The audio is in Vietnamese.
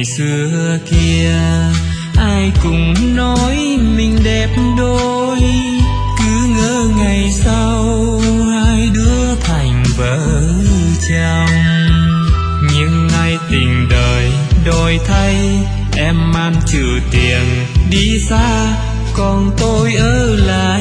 xưa kia ai cũng nói mình đẹp đôi, cứ ngỡ ngày sau hai đứa thành vợ chồng. Nhưng nay tình đời đổi thay, em mang trừ tiền đi xa, còn tôi ở lại